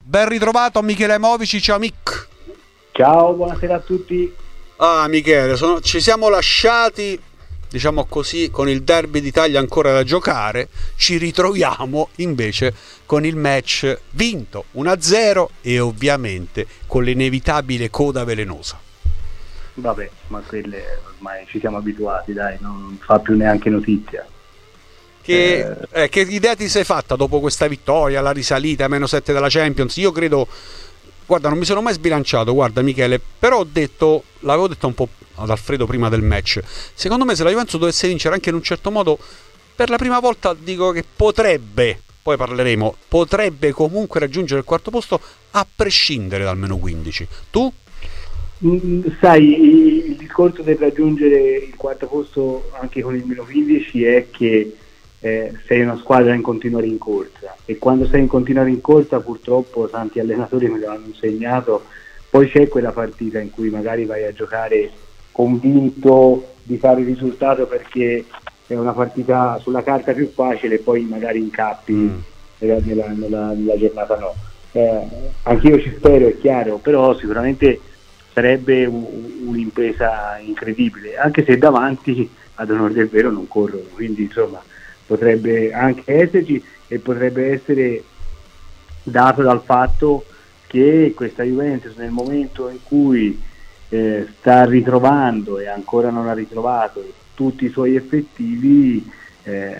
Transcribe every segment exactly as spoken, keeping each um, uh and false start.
Ben ritrovato Michele Movici, ciao Mick. Ciao, buonasera a tutti. Ah Michele, sono, ci siamo lasciati, diciamo così, con il derby d'Italia ancora da giocare. Ci ritroviamo invece con il match vinto uno a zero e ovviamente con l'inevitabile coda velenosa. Vabbè, ma quelle ormai ci siamo abituati, dai, non fa più neanche notizia. Che, eh. Eh, che idea ti sei fatta dopo questa vittoria, la risalita, meno sette della Champions? Io credo, guarda, non mi sono mai sbilanciato, guarda Michele, però ho detto, l'avevo detto un po' ad Alfredo prima del match, secondo me se la Juventus dovesse vincere anche in un certo modo, per la prima volta dico che potrebbe, poi parleremo, potrebbe comunque raggiungere il quarto posto a prescindere dal meno quindici. Tu? Mm, sai, il discorso del raggiungere il quarto posto anche con il meno quindici è che eh, sei una squadra in continua rincorsa, e quando sei in continua rincorsa purtroppo tanti allenatori me lo hanno insegnato, poi c'è quella partita in cui magari vai a giocare convinto di fare il risultato perché è una partita sulla carta più facile e poi magari incappi mm. nella, nella, nella, nella giornata no. Eh, anch'io ci spero, è chiaro, però sicuramente sarebbe un, un'impresa incredibile, anche se davanti ad onor del vero non corrono, quindi insomma potrebbe anche esserci, e potrebbe essere dato dal fatto che questa Juventus nel momento in cui eh, sta ritrovando e ancora non ha ritrovato tutti i suoi effettivi, eh,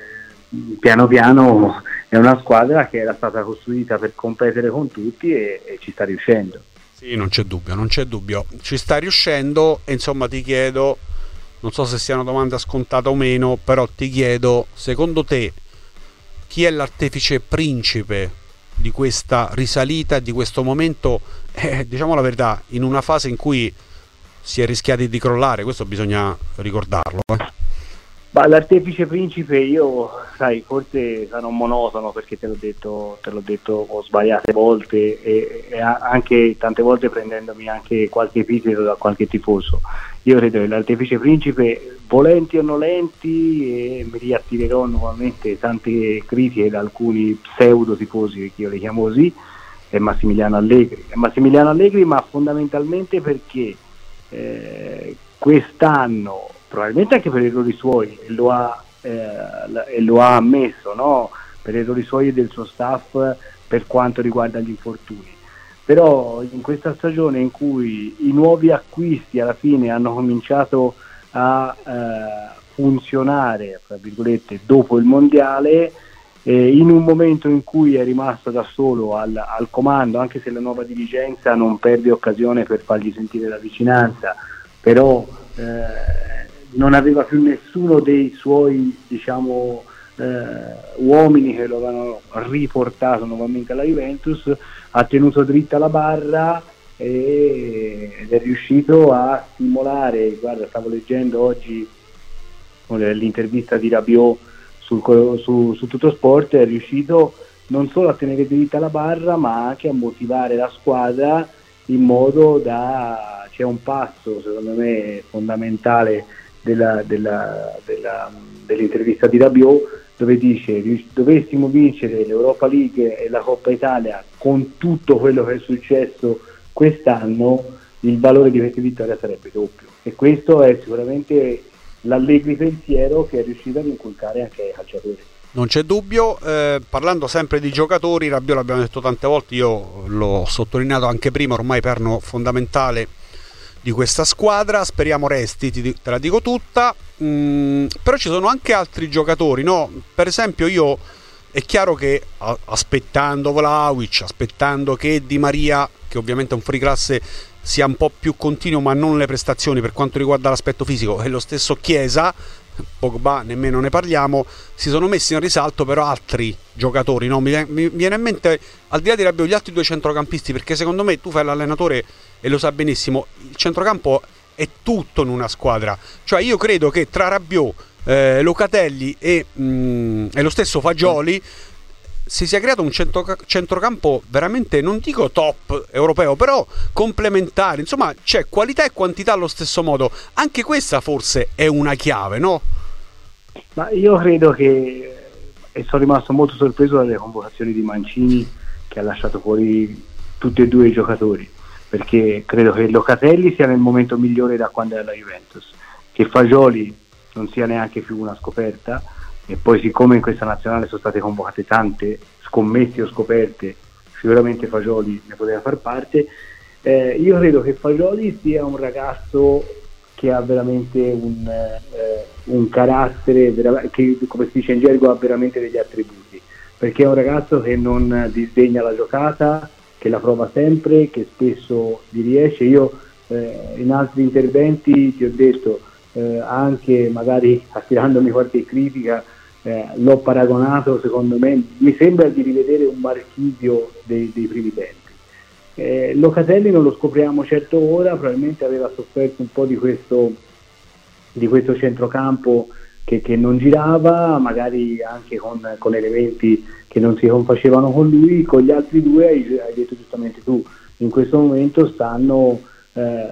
piano piano è una squadra che era stata costruita per competere con tutti e, e ci sta riuscendo. Sì, non c'è dubbio, non c'è dubbio, ci sta riuscendo. E insomma ti chiedo, non so se sia una domanda scontata o meno, però ti chiedo, secondo te chi è l'artefice principe di questa risalita, di questo momento, eh, diciamo la verità, in una fase in cui si è rischiati di crollare, questo bisogna ricordarlo. Eh. Ma l'artefice principe, io sai, forse sarò monotono perché te l'ho detto, te l'ho detto svariate volte e, e anche tante volte prendendomi anche qualche epiteto da qualche tifoso. Io credo che l'artefice principe, volenti o nolenti, e mi riattirerò nuovamente tante critiche da alcuni pseudo tifosi, che io li chiamo così, è Massimiliano Allegri. È Massimiliano Allegri, ma fondamentalmente perché eh, quest'anno, probabilmente anche per errori suoi, e lo ha, eh, e lo ha ammesso, no? Per errori suoi e del suo staff per quanto riguarda gli infortuni, però in questa stagione in cui i nuovi acquisti alla fine hanno cominciato a eh, funzionare, tra virgolette, dopo il mondiale, eh, in un momento in cui è rimasto da solo al, al comando, anche se la nuova dirigenza non perde occasione per fargli sentire la vicinanza, però eh, non aveva più nessuno dei suoi, diciamo, eh, uomini che lo avevano riportato nuovamente alla Juventus, ha tenuto dritta la barra e, ed è riuscito a stimolare. Guarda, stavo leggendo oggi l'intervista di Rabiot sul, su, su Tuttosport, è riuscito non solo a tenere dritta la barra ma anche a motivare la squadra in modo da, c'è un passo secondo me fondamentale Della, della, della, dell'intervista di Rabiot, dove dice: dovessimo vincere l'Europa League e la Coppa Italia con tutto quello che è successo quest'anno, il valore di questa vittoria sarebbe doppio. E questo è sicuramente l'Allegri pensiero che è riuscito ad inculcare anche ai calciatori. Non c'è dubbio. Eh, parlando sempre di giocatori, Rabiot l'abbiamo detto tante volte, io l'ho sottolineato anche prima, ormai perno fondamentale di questa squadra, speriamo resti, ti, te la dico tutta. Mm, però ci sono anche altri giocatori, no? Per esempio io, è chiaro che a, aspettando Vlahovic, aspettando che Di Maria, che ovviamente è un fuoriclasse, sia un po' più continuo ma non le prestazioni per quanto riguarda l'aspetto fisico, e lo stesso Chiesa, Pogba nemmeno ne parliamo, si sono messi in risalto però altri giocatori, no? mi, mi viene in mente, al di là di Rabiot, gli altri due centrocampisti, perché secondo me tu fai l'allenatore e lo sa benissimo, il centrocampo è tutto in una squadra, cioè io credo che tra Rabiot, eh, Locatelli e, mh, e lo stesso Fagioli si sia creato un centro, centrocampo veramente, non dico top europeo, però complementare, insomma c'è qualità e quantità allo stesso modo. Anche questa forse è una chiave, no? Ma io credo che, e sono rimasto molto sorpreso dalle convocazioni di Mancini, che che ha lasciato fuori tutti e due i giocatori, perché credo che Locatelli sia nel momento migliore da quando è alla Juventus, che Fagioli non sia neanche più una scoperta, e poi siccome in questa nazionale sono state convocate tante scommesse o scoperte, sicuramente Fagioli ne poteva far parte. Eh, io credo che Fagioli sia un ragazzo che ha veramente un, eh, un carattere vera- che, come si dice in gergo, ha veramente degli attributi, perché è un ragazzo che non disdegna la giocata, che la prova sempre, che spesso gli riesce. Io eh, in altri interventi ti ho detto, eh, anche magari attirandomi qualche critica, eh, l'ho paragonato, secondo me mi sembra di rivedere un Marchisio dei, dei primi tempi. Eh, Locatelli non lo scopriamo certo ora, probabilmente aveva sofferto un po' di questo, di questo centrocampo che, che non girava, magari anche con, con elementi che non si confacevano con lui. Con gli altri due, hai, hai detto giustamente tu, in questo momento stanno, eh,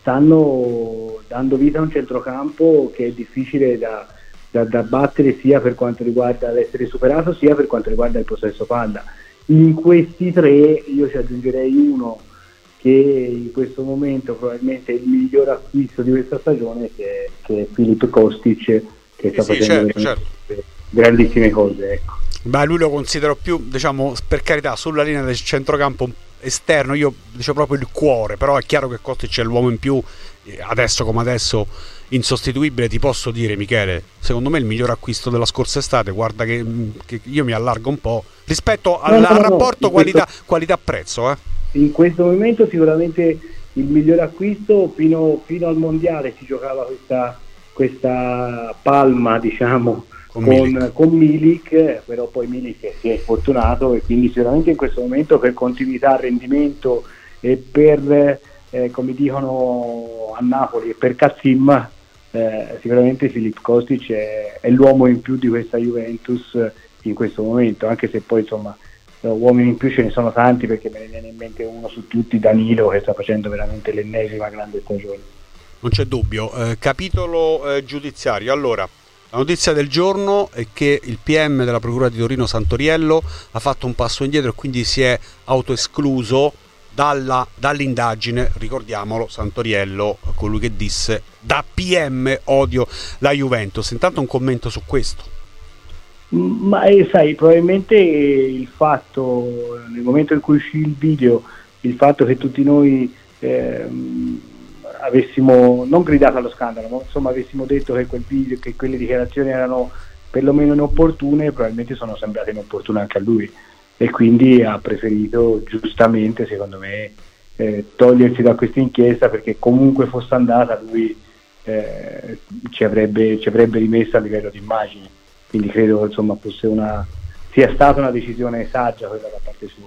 stanno dando vita a un centrocampo che è difficile da, da, da battere, sia per quanto riguarda l'essere superato, sia per quanto riguarda il possesso palla. In questi tre io ci aggiungerei uno che in questo momento probabilmente è il miglior acquisto di questa stagione, che è, che è Filip Kostic, che sta sì, facendo certo, certo. grandissime cose, ecco. Beh, lui lo considero più, diciamo, per carità, sulla linea del centrocampo esterno, io dicevo proprio il cuore, però è chiaro che Kostic è l'uomo in più, adesso come adesso insostituibile. Ti posso dire, Michele, secondo me il miglior acquisto della scorsa estate, guarda che, che io mi allargo un po' rispetto al, no, no, al rapporto no, qualità, questo, qualità-prezzo. Eh. In questo momento sicuramente il miglior acquisto. Fino, fino al mondiale si giocava questa, questa palma, diciamo, con, con, Milik. con Milik, però poi Milik si è fortunato, e quindi sicuramente in questo momento per continuità, rendimento e per, eh, come dicono a Napoli, e per Kassim, eh, sicuramente Filip Kostic è, è l'uomo in più di questa Juventus in questo momento, anche se poi insomma uomini in più ce ne sono tanti, perché me ne viene in mente uno su tutti, Danilo, che sta facendo veramente l'ennesima grande stagione. Non c'è dubbio. Eh, capitolo eh, giudiziario. Allora, la notizia del giorno è che il P M della Procura di Torino Santoriello ha fatto un passo indietro e quindi si è autoescluso dalla, dall'indagine. Ricordiamolo, Santoriello, colui che disse da P M odio la Juventus. Intanto un commento su questo. Ma eh, sai, probabilmente il fatto, nel momento in cui uscì il video, il fatto che tutti noi eh, avessimo non gridato allo scandalo, ma insomma avessimo detto che quel video, che quelle dichiarazioni erano perlomeno inopportune, probabilmente sono sembrate inopportune anche a lui, e quindi ha preferito, giustamente secondo me, eh, togliersi da questa inchiesta, perché comunque fosse andata lui eh, ci avrebbe, ci avrebbe rimesso a livello di immagine. Quindi credo insomma fosse una, sia stata una decisione saggia quella da parte sua.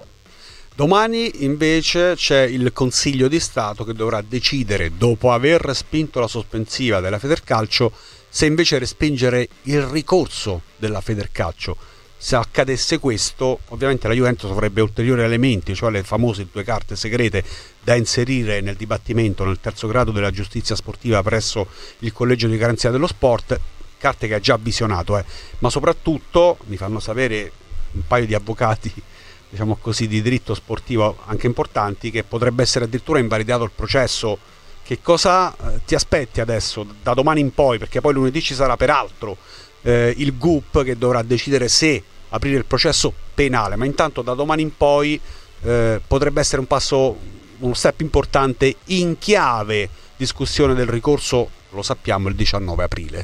Domani invece c'è il Consiglio di Stato che dovrà decidere, dopo aver respinto la sospensiva della Federcalcio, se invece respingere il ricorso della Federcalcio. Se accadesse questo, ovviamente la Juventus avrebbe ulteriori elementi, cioè le famose due carte segrete da inserire nel dibattimento nel terzo grado della giustizia sportiva presso il Collegio di Garanzia dello Sport, carte che ha già visionato, eh. ma soprattutto mi fanno sapere un paio di avvocati, diciamo così, di diritto sportivo anche importanti, che potrebbe essere addirittura invalidato il processo. Che cosa eh, ti aspetti adesso, da domani in poi, perché poi lunedì ci sarà peraltro eh, il G U P che dovrà decidere se aprire il processo penale, ma intanto da domani in poi eh, potrebbe essere un passo, uno step importante in chiave discussione del ricorso, lo sappiamo, il diciannove aprile.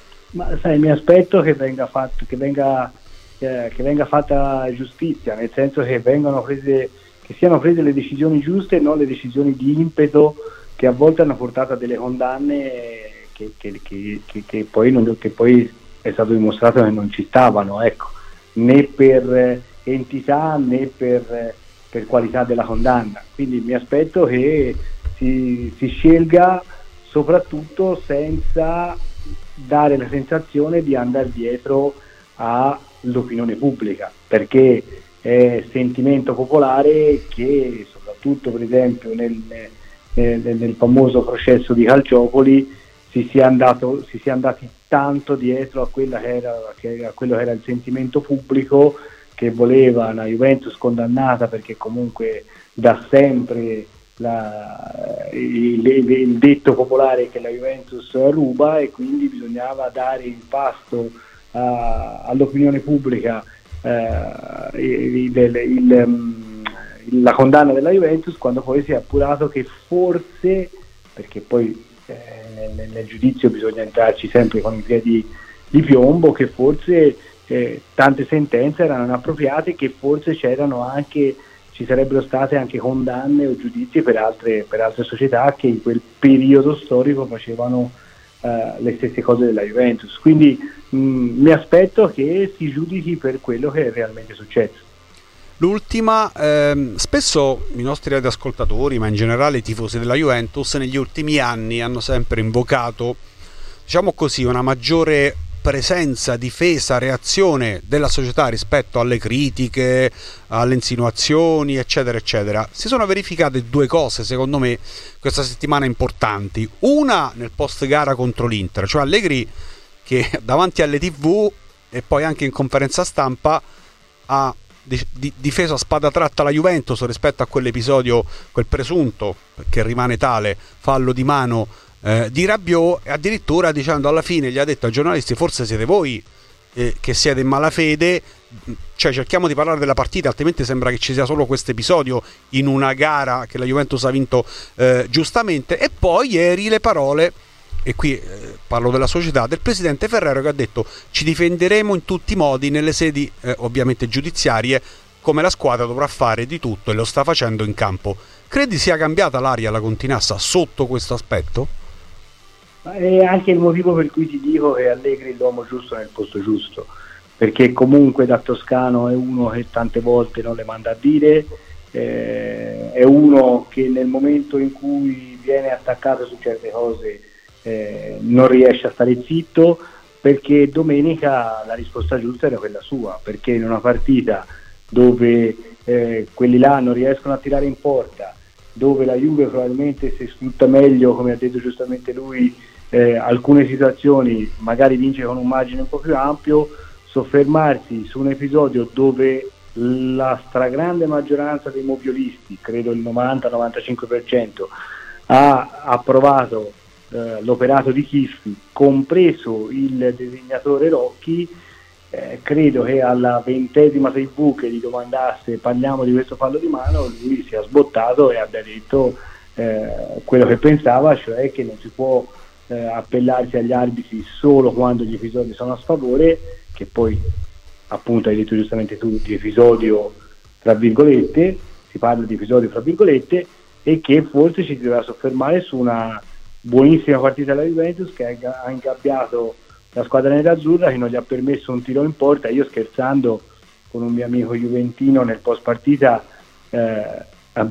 Ma sai, mi aspetto che venga fatto, che venga, eh, che venga fatta giustizia, nel senso che vengano prese, che siano prese le decisioni giuste e non le decisioni di impeto che a volte hanno portato a delle condanne che, che, che, che, che, poi, non, che poi è stato dimostrato che non ci stavano, ecco, né per entità né per, per qualità della condanna. Quindi mi aspetto che si, si scelga soprattutto senza dare la sensazione di andare dietro all'opinione pubblica, perché è sentimento popolare che soprattutto per esempio nel, nel, nel famoso processo di Calciopoli si sia, andato, si sia andati tanto dietro a, quella che era, che, a quello che era il sentimento pubblico, che voleva una Juventus condannata perché comunque da sempre la, il, il, il detto popolare è che la Juventus ruba e quindi bisognava dare in pasto a, all'opinione pubblica eh, il, il, il, la condanna della Juventus, quando poi si è appurato che forse, perché poi eh, nel, nel giudizio bisogna entrarci sempre con i piedi di piombo, che forse eh, tante sentenze erano inappropriate, che forse c'erano anche ci sarebbero state anche condanne o giudizi per altre, per altre società che in quel periodo storico facevano eh, le stesse cose della Juventus. Quindi mh, mi aspetto che si giudichi per quello che è realmente successo. L'ultima, ehm, spesso i nostri radioascoltatori, ma in generale i tifosi della Juventus, negli ultimi anni hanno sempre invocato, diciamo così, una maggiore presenza, difesa, reazione della società rispetto alle critiche, alle insinuazioni, eccetera eccetera. Si sono verificate due cose secondo me questa settimana importanti. Una nel post gara contro l'Inter, cioè Allegri che davanti alle tivù e poi anche in conferenza stampa ha di- di- difeso a spada tratta la Juventus rispetto a quell'episodio, quel presunto, che rimane tale, fallo di mano Eh, di Rabiot, e addirittura dicendo alla fine gli ha detto ai giornalisti: forse siete voi eh, che siete in malafede, cioè cerchiamo di parlare della partita, altrimenti sembra che ci sia solo questo episodio in una gara che la Juventus ha vinto eh, giustamente. E poi ieri le parole, e qui eh, parlo della società, del presidente Ferrero, che ha detto: ci difenderemo in tutti i modi nelle sedi eh, ovviamente giudiziarie, come la squadra dovrà fare di tutto e lo sta facendo in campo. Credi sia cambiata l'aria alla Continassa sotto questo aspetto? È anche il motivo per cui ti dico che Allegri è l'uomo giusto nel posto giusto, perché comunque da toscano è uno che tante volte non le manda a dire, eh, è uno che nel momento in cui viene attaccato su certe cose eh, non riesce a stare zitto, perché domenica la risposta giusta era quella sua, perché in una partita dove eh, quelli là non riescono a tirare in porta, dove la Juve probabilmente si sfrutta meglio, come ha detto giustamente lui, eh, alcune situazioni, magari vince con un margine un po' più ampio, soffermarsi su un episodio dove la stragrande maggioranza dei moviolisti, credo il novanta novantacinque per cento, ha approvato eh, l'operato di Chiffi, compreso il disegnatore Rocchi. Eh, credo che alla ventesima tivù che gli domandasse parliamo di questo fallo di mano, lui si è sbottato e abbia detto eh, quello che pensava, cioè che non si può eh, appellarsi agli arbitri solo quando gli episodi sono a sfavore, che poi appunto hai detto giustamente tu di episodio tra virgolette, si parla di episodio tra virgolette, e che forse ci si dovrà soffermare su una buonissima partita della Juventus che ha ingabbiato la squadra nerazzurra, che non gli ha permesso un tiro in porta. Io, scherzando con un mio amico juventino nel post partita, eh,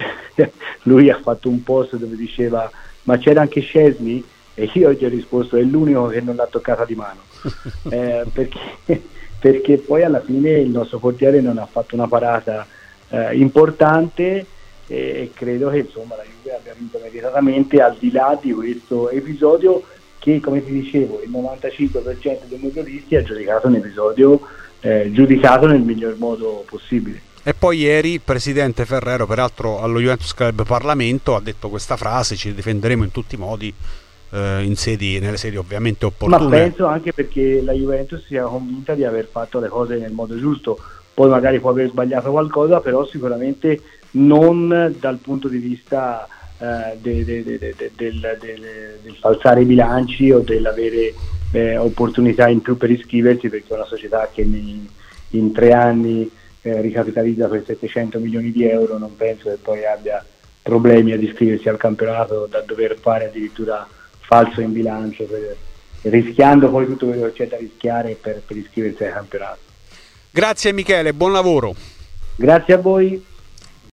lui ha fatto un post dove diceva: ma c'era anche Szczesny? E io gli ho risposto: è l'unico che non l'ha toccata di mano. eh, perché, perché poi alla fine il nostro portiere non ha fatto una parata eh, importante, e credo che insomma la Juve abbia vinto meritatamente, al di là di questo episodio che, come ti dicevo, il novantacinque per cento dei motoristi ha giudicato un episodio eh, giudicato nel miglior modo possibile. E poi ieri il presidente Ferrero, peraltro allo Juventus Club Parlamento, ha detto questa frase: ci difenderemo in tutti i modi eh, in sedi, nelle sedi ovviamente opportune. Ma penso anche perché la Juventus sia convinta di aver fatto le cose nel modo giusto, poi magari può aver sbagliato qualcosa, però sicuramente non dal punto di vista Uh, de, de, de, de, de, del, del, del falsare i bilanci o dell'avere eh, opportunità in più per iscriversi, perché è una società che nei, in tre anni eh, ricapitalizza per settecento milioni di euro, non penso che poi abbia problemi ad iscriversi al campionato da dover fare addirittura falso in bilancio, per, rischiando poi tutto quello che c'è da rischiare per, per iscriversi al campionato. Grazie Michele, buon lavoro. Grazie a voi.